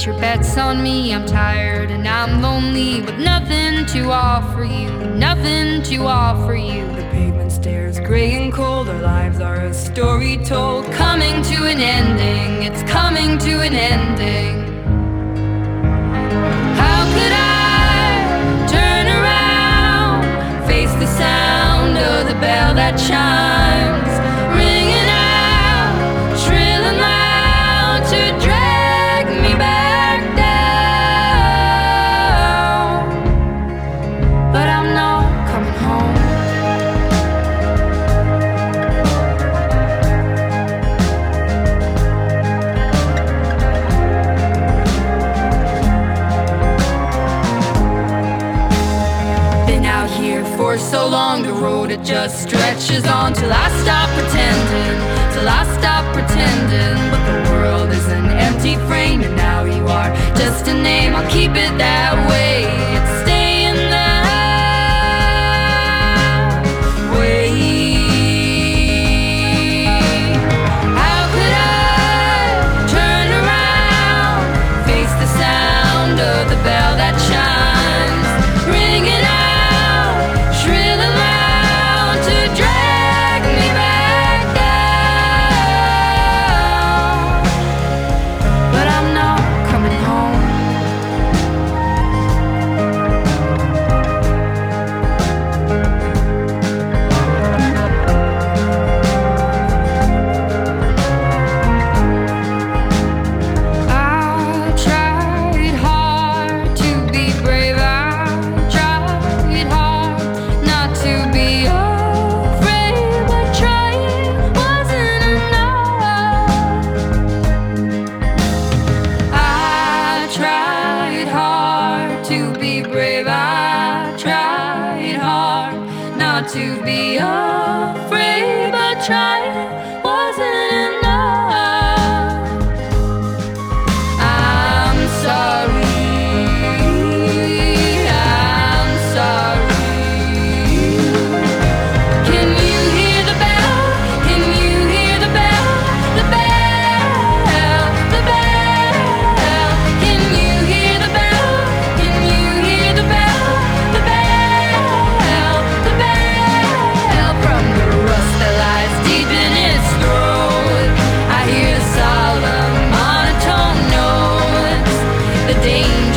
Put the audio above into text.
your bets on me. I'm tired and I'm lonely with nothing to offer you, nothing to offer you. The pavement stares gray and cold. Our lives are a story told, coming to an ending. It's coming to an ending. How could I turn around, face the sound of the bell that chimes, ringing out, shrill and loud, to drag me back down? But I'm not coming home. Been out here for so long, the road it just stretches on till I stop pretending, till I stop pretending. But the world is an empty frame, and now you are just a name. I'll keep it that way. It's staying that way. How could I turn around, face the sound of the bell that chimes, ringing out, shrill and loud, to drag me back down? But I'm not coming home. I tried hard to be brave. I tried hard not to be afraid, but trying wasn't enough. I tried hard to be brave. I tried hard not to be afraid, but trying wasn't enough. I'm sorry, I'm sorry. Can you hear the bell? Can you hear the bell? The bell, the bell. Can you hear the bell? Can you hear the bell? The bell, the bell. From the rust that lies deep in its throat, I hear the solemn monotone notes, the danger